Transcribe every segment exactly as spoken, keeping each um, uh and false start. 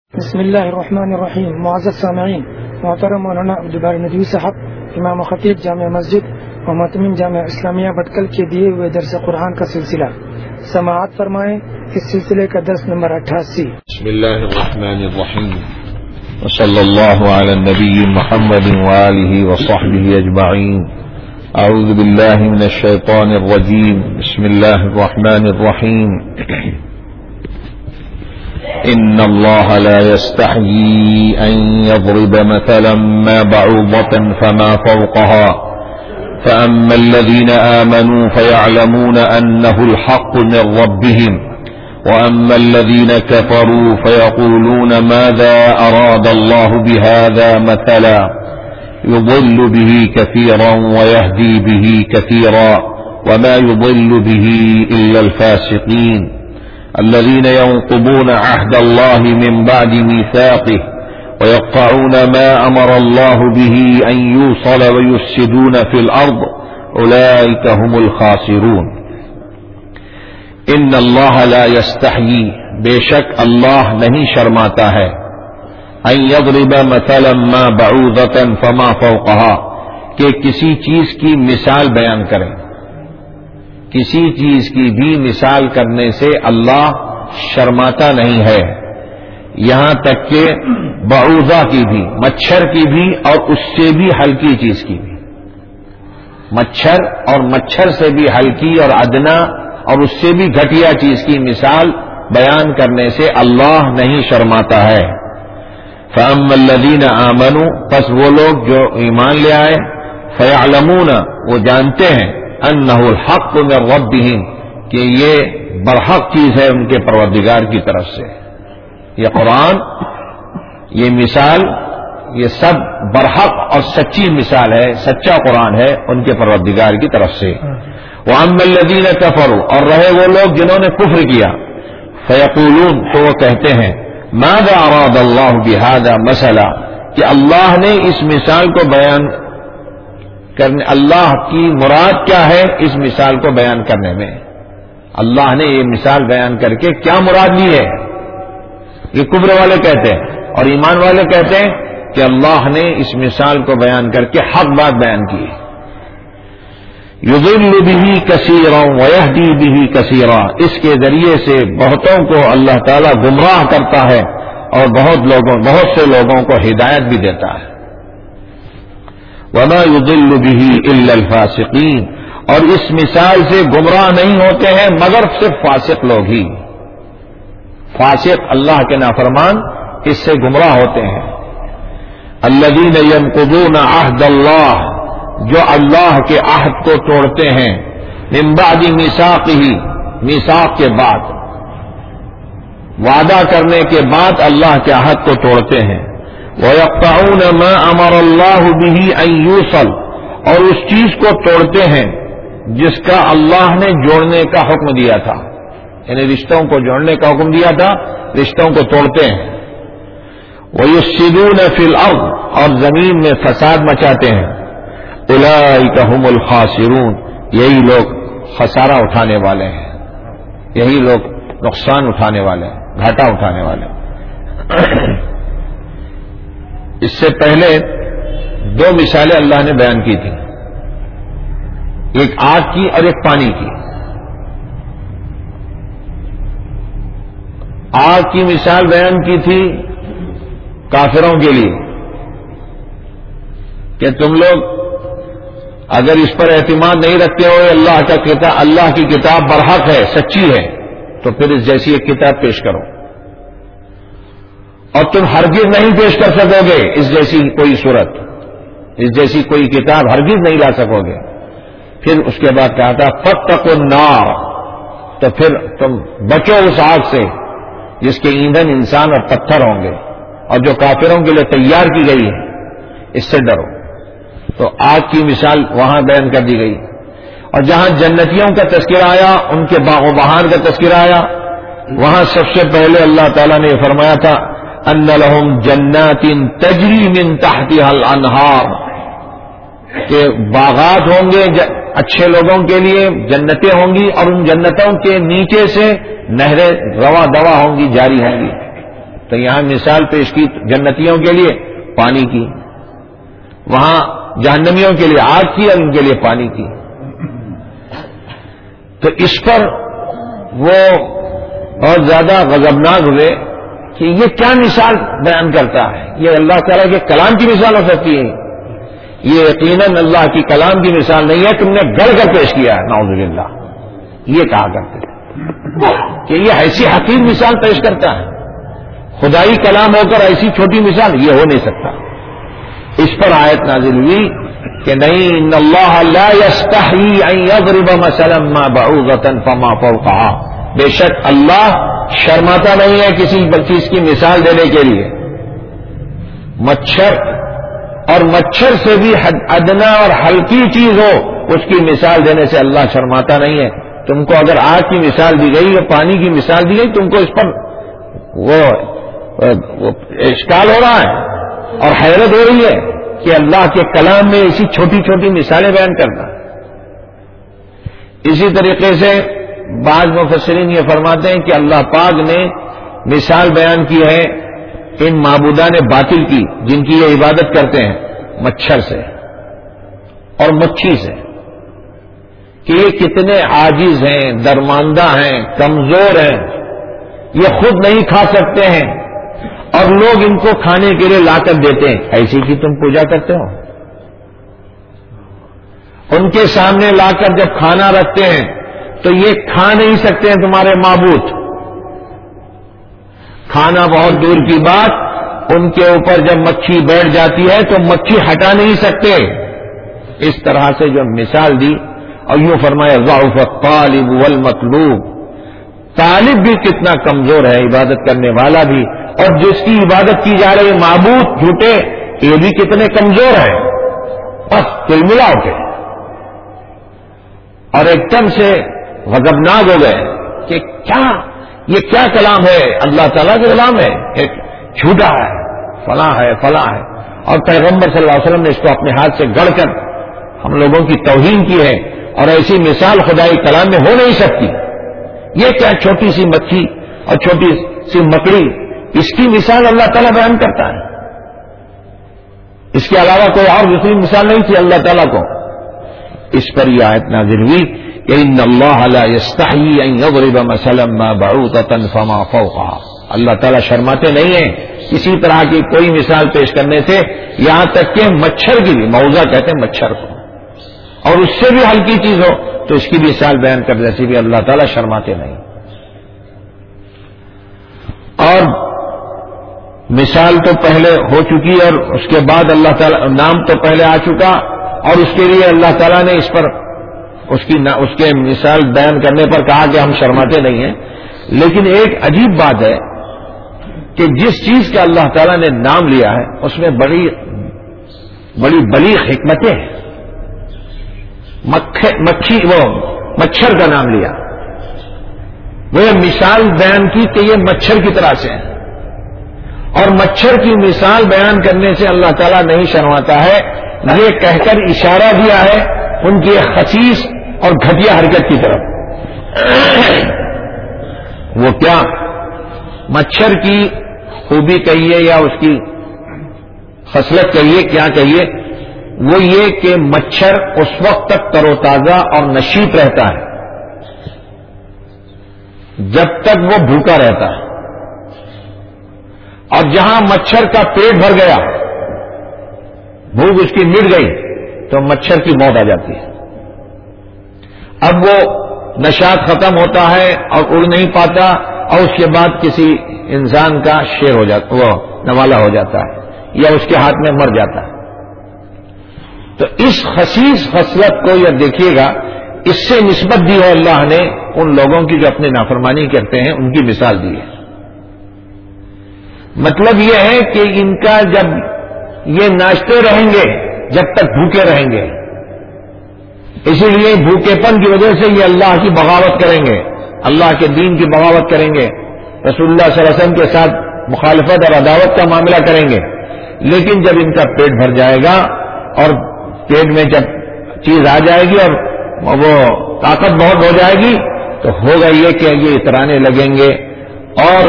بسم اللہ الرحمن الرحیم. معزز سامعین، محترم مولانا عبدالباری ندوی صاحب، امام و خطیب جامع مسجد و متمم جامعہ اسلامیہ بٹکل کے دیے ہوئے درس قرآن کا سلسلہ سماعت فرمائیں. اس سلسلے کا درس نمبر اٹھاسی. بسم اللہ الرحمن الرحیم وصلی اللہ علی النبی محمد وآلہ وصحبہ اجمعین. اعوذ باللہ من الشیطان الرجیم. بسم اللہ الرحمن الرحیم. ان اللہ لا يستحيي ان يضرب مثلا ما بعوضة فما فوقها فاما الذين آمنوا فيعلمون انه الحق من ربهم واما الذين كفروا فيقولون ماذا اراد الله بهذا مثلا يضل به كثيرا ويهدي به كثيرا وما يضل به الا الفاسقين الذين ينقضون عهد الله من بعد ميثاقه ويقطعون ما أمر الله به أن يوصل ويفسدون في الأرض أولئك هم الخاسرون. إن الله لا يستحيي، بے شک اللہ نہیں شرماتا ہے، أن يضرب مثلا ما بعوضة فما فوقها، کہ کسی چیز کی مثال بیان کریں. کسی چیز کی بھی مثال کرنے سے اللہ شرماتا نہیں ہے، یہاں تک کہ بعوضہ کی بھی، مچھر کی بھی اور اس سے بھی ہلکی چیز کی بھی. مچھر اور مچھر سے بھی ہلکی اور ادنا اور اس سے بھی گھٹیا چیز کی مثال بیان کرنے سے اللہ نہیں شرماتا ہے. فَأَمَّا الَّذِينَ آمَنُوا، پس وہ لوگ جو ایمان لے آئے، فَيَعْلَمُونَ، وہ جانتے ہیں، انہ الحق من ربہم، کہ یہ برحق چیز ہے ان کے پروردگار کی طرف سے. یہ قرآن، یہ مثال، یہ سب برحق اور سچی مثال ہے، سچا قرآن ہے ان کے پروردگار کی طرف سے. وَأَمَّا الَّذِينَ كَفَرُوا، اور رہے وہ لوگ جنہوں نے کفر کیا، فَيَقُولُونَ، تو وہ کہتے ہیں، ماذا اراد اللہ بہذا مثلا، کہ اللہ نے اس مثال کو بیان کرنے، اللہ کی مراد کیا ہے اس مثال کو بیان کرنے میں، اللہ نے یہ مثال بیان کر کے کیا مراد لی ہے. یہ کفر والے کہتے ہیں، اور ایمان والے کہتے ہیں کہ اللہ نے اس مثال کو بیان کر کے حق بات بیان کی. یضل بہ کثیرا ویہدی بہ کثیرا، اس کے ذریعے سے بہتوں کو اللہ تعالیٰ گمراہ کرتا ہے اور بہت لوگوں بہت سے لوگوں کو ہدایت بھی دیتا ہے. وما يضل به الا الفاسقین، اور اس مثال سے گمراہ نہیں ہوتے ہیں مگر صرف فاسق لوگ ہی. فاسق اللہ کے نافرمان اس سے گمراہ ہوتے ہیں. الذین ينقضون عہد اللہ، جو اللہ کے عہد کو توڑتے ہیں، من بعد میثاقہ، میثاق کے بعد، وعدہ کرنے کے بعد اللہ کے عہد کو توڑتے ہیں. وَيَقْطَعُونَ مَا أَمَرَ اللَّهُ بِهِ أَن يُوصَلَ، اور اس چیز کو توڑتے ہیں جس کا اللہ نے جوڑنے کا حکم دیا تھا، یعنی رشتوں کو جوڑنے کا حکم دیا تھا، رشتوں کو توڑتے ہیں. وَيُفْسِدُونَ فِي الْأَرْضِ، اور زمین میں فساد مچاتے ہیں. أُولَئِكَ هُمُ الْخَاسِرُونَ، یہی لوگ خسارہ اٹھانے والے ہیں، یہی لوگ نقصان اٹھانے والے ہیں، گھاٹا اٹھانے والے ہیں. اس سے پہلے دو مثالیں اللہ نے بیان کی تھی، ایک آگ کی اور ایک پانی کی. آگ کی مثال بیان کی تھی کافروں کے لیے کہ تم لوگ اگر اس پر اعتماد نہیں رکھتے ہو اللہ کا کتاب، اللہ کی کتاب برحق ہے، سچی ہے، تو پھر اس جیسی ایک کتاب پیش کرو، اور تم ہرگز نہیں پیش کر سکو گے اس جیسی کوئی صورت، اس جیسی کوئی کتاب ہرگز نہیں لا سکو گے. پھر اس کے بعد کہا تھا فاتقوا النار، تو پھر تم بچو اس آگ سے جس کے ایندھن انسان اور پتھر ہوں گے، اور جو کافروں کے لیے تیار کی گئی ہے، اس سے ڈرو. تو آگ کی مثال وہاں بیان کر دی گئی. اور جہاں جنتیوں کا تذکرہ آیا، ان کے باغ و بہار کا تذکرہ آیا، وہاں سب سے پہلے اللہ تعالیٰ نے فرمایا تھا ان لہم جنات تجری من تحتها الانہار، کہ باغات ہوں گے اچھے لوگوں کے لیے، جنتیں ہوں گی اور ان جنتوں کے نیچے سے نہریں رواں دواں ہوں گی، جاری ہوں گی. تو یہاں مثال پیش کی جنتیوں کے لیے پانی کی، وہاں جہنمیوں کے لیے آگ کی اور ان کے لیے پانی کی. تو اس پر وہ بہت زیادہ غضبناک ہوئے کہ یہ کیا مثال بیان کرتا ہے، یہ اللہ تعالیٰ کے کلام کی مثال ہو سکتی ہے؟ یہ یقیناً اللہ کی کلام کی مثال نہیں ہے، تم نے گڑھ کر پیش کیا ہے. نعوذ باللہ. یہ کہا کرتے تھے کہ یہ ایسی حقیر مثال پیش کرتا ہے، خدائی کلام ہو کر ایسی چھوٹی مثال، یہ ہو نہیں سکتا. اس پر آیت نازل ہوئی کہ نہیں، ان اللہ لا یستحیی ان یضرب مثلا ما بعوضۃ فما فوقها، بے شک اللہ شرماتا نہیں ہے کسی چیز کی مثال دینے کے لیے. مچھر اور مچھر سے بھی ادنا اور ہلکی چیز ہو اس کی مثال دینے سے اللہ شرماتا نہیں ہے. تم کو اگر آگ کی مثال دی گئی یا پانی کی مثال دی گئی، تم کو اس پر وہ اشکال ہو رہا ہے اور حیرت ہو رہی ہے کہ اللہ کے کلام میں ایسی چھوٹی چھوٹی مثالیں بیان کرنا. اسی طریقے سے بعض مفسرین یہ فرماتے ہیں کہ اللہ پاک نے مثال بیان کی ہے ان معبودان باطل کی جن کی یہ عبادت کرتے ہیں، مچھر سے اور مچھی سے، کہ یہ کتنے عاجز ہیں، درماندہ ہیں، کمزور ہیں، یہ خود نہیں کھا سکتے ہیں اور لوگ ان کو کھانے کے لیے لا کر دیتے ہیں. ایسی کی تم پوجا کرتے ہو؟ ان کے سامنے لا کر جب کھانا رکھتے ہیں تو یہ کھا نہیں سکتے ہیں تمہارے معبود. کھانا بہت دور کی بات، ان کے اوپر جب مکھی بیٹھ جاتی ہے تو مکھی ہٹا نہیں سکتے. اس طرح سے جو مثال دی، اور یوں فرمایا ضعف الطالب والمطلوب، طالب بھی کتنا کمزور ہے، عبادت کرنے والا بھی، اور جس کی عبادت کی جا رہی معبود جھوٹے، یہ بھی کتنے کمزور ہیں. بس تل ملا کے اور ایک دم سے غضبناک ہو گئے کہ کیا یہ کیا کلام ہے؟ اللہ تعالیٰ کا کلام ہے، ایک جھوٹا ہے، فلاں ہے فلاں ہے. اور پیغمبر صلی اللہ علیہ وسلم نے اس کو اپنے ہاتھ سے گڑھ کر ہم لوگوں کی توہین کی ہے، اور ایسی مثال خدائی کلام میں ہو نہیں سکتی. یہ کیا چھوٹی سی مکھی اور چھوٹی سی مکڑی، اس کی مثال اللہ تعالیٰ بیان کرتا ہے. اس کے علاوہ کوئی اور دوسری مثال نہیں تھی اللہ تعالیٰ کو. اس پر یہ آیت نازل ہوئی کہ ان اللہ لا یستحیی ان یضرب مثلا ما بعوضۃ فما فوقها، اللہ تعالیٰ شرماتے نہیں ہیں کسی طرح کی کوئی مثال پیش کرنے سے، یہاں تک کہ مچھر کی بھی، موضع کہتے ہیں مچھر کو، اور اس سے بھی ہلکی چیز ہو تو اس کی بھی مثال بیان کرنے سے بھی اللہ تعالیٰ شرماتے نہیں. اور مثال تو پہلے ہو چکی اور اس کے بعد اللہ تعالیٰ نام تو پہلے آ چکا، اور اس کے لیے اللہ تعالیٰ نے اس پر اس کی اس کے مثال بیان کرنے پر کہا کہ ہم شرماتے نہیں ہیں. لیکن ایک عجیب بات ہے کہ جس چیز کا اللہ تعالیٰ نے نام لیا ہے اس میں بڑی بڑی بلیغ حکمتیں ہیں. مکھی وہ مچھر کا نام لیا، وہ مثال بیان کی کہ یہ مچھر کی طرح سے ہے، اور مچھر کی مثال بیان کرنے سے اللہ تعالیٰ نہیں شرماتا ہے، یہ کہہ کر اشارہ دیا ہے ان کی ایک خسیس اور گھٹیا حرکت کی طرف. وہ کیا؟ مچھر کی خوبی کہیے یا اس کی خصلت کہیے، کیا کہیے، وہ یہ کہ مچھر اس وقت تک تر و تازہ اور نشیط رہتا ہے جب تک وہ بھوکا رہتا ہے، اور جہاں مچھر کا پیٹ بھر گیا، بھوک اس کی مٹ گئی، تو مچھر کی موت آ جاتی ہے. اب وہ نشاط ختم ہوتا ہے اور اڑ نہیں پاتا، اور اس کے بعد کسی انسان کا شیر ہو جاتا، وہ نوالا ہو جاتا ہے یا اس کے ہاتھ میں مر جاتا ہے. تو اس خسیس خصلت کو یہ دیکھیے گا، اس سے نسبت دی ہے اللہ نے ان لوگوں کی جو اپنے نافرمانی کرتے ہیں، ان کی مثال دی ہے. مطلب یہ ہے کہ ان کا جب یہ ناچتے رہیں گے جب تک بھوکے رہیں گے، اسی لیے بھوکے پن کی وجہ سے یہ اللہ کی بغاوت کریں گے، اللہ کے دین کی بغاوت کریں گے، رسول اللہ صلی اللہ علیہ وسلم کے ساتھ مخالفت اور عداوت کا معاملہ کریں گے. لیکن جب ان کا پیٹ بھر جائے گا اور پیٹ میں جب چیز آ جائے گی اور وہ طاقت بہت ہو جائے گی، تو ہوگا یہ کہ یہ اترانے لگیں گے اور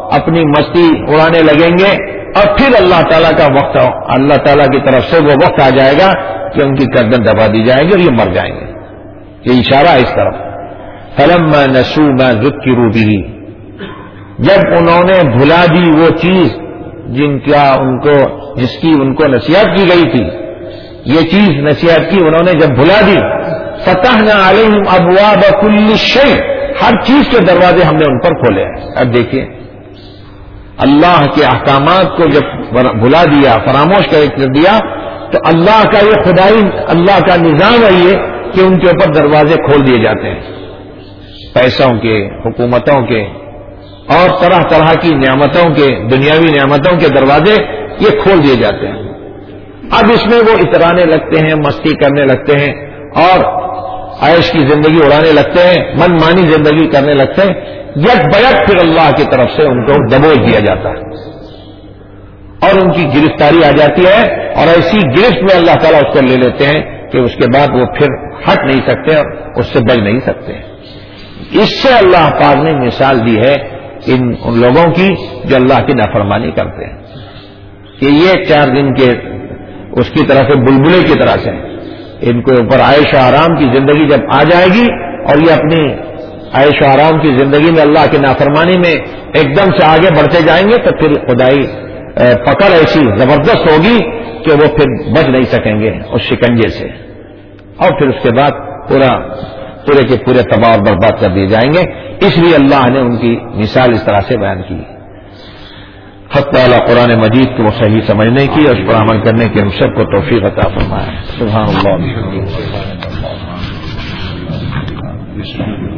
اپنی مستی اڑانے لگیں گے، اور پھر اللہ تعالیٰ کا وقت، اللہ تعالیٰ کی طرف سے وہ وقت آ جائے گا کہ ان کی گردن دبا دی جائے گی اور یہ مر جائیں گے. یہ اشارہ ہے اس طرف. فلما نسوا ما ذکروا به، جب انہوں نے بھلا دی وہ چیز جن کا ان کو جس کی ان کو نصیحت کی گئی تھی، یہ چیز نصیحت کی انہوں نے جب بھلا دی، فتحنا علیہم ابواب کل شیء، ہر چیز کے دروازے ہم نے ان پر کھولے ہیں. اب دیکھیے اللہ کے احکامات کو جب بھلا دیا، فراموش کر دیا، تو اللہ کا یہ خدائی اللہ کا نظام ہے یہ کہ ان کے اوپر دروازے کھول دیے جاتے ہیں، پیسوں کے، حکومتوں کے اور طرح طرح کی نعمتوں کے، دنیاوی نعمتوں کے دروازے یہ کھول دیے جاتے ہیں. اب اس میں وہ اترانے لگتے ہیں، مستی کرنے لگتے ہیں اور عیش کی زندگی اڑانے لگتے ہیں، من مانی زندگی کرنے لگتے ہیں. یک بیک پھر اللہ کی طرف سے ان کو دبوچ دیا جاتا ہے اور ان کی گرفتاری آ جاتی ہے، اور ایسی گرفت میں اللہ تعالیٰ اس کو لے لیتے ہیں کہ اس کے بعد وہ پھر ہٹ نہیں سکتے اور اس سے بچ نہیں سکتے. اس سے اللہ پاک نے مثال دی ہے ان ان لوگوں کی جو اللہ کی نافرمانی کرتے ہیں کہ یہ چار دن کے اس کی طرح سے بلبلے کی طرح سے ان کو اوپر عیش و آرام کی زندگی جب آ جائے گی اور یہ اپنی عیش و آرام کی زندگی میں اللہ کی نافرمانی میں ایک دم سے آگے بڑھتے جائیں گے تو پھر خدائی پکڑ ایسی زبردست ہوگی کہ وہ پھر بچ نہیں سکیں گے اس شکنجے سے، اور پھر اس کے بعد پورا پورے کے پورے تباہ اور برباد کر دیے جائیں گے. اس لیے اللہ نے ان کی مثال اس طرح سے بیان کی. حق تعالیٰ قرآن مجید کو صحیح سمجھنے کی اور اس پر عمل کرنے کی ہم سب کو توفیق عطا فرمائے. سبحان اللہ.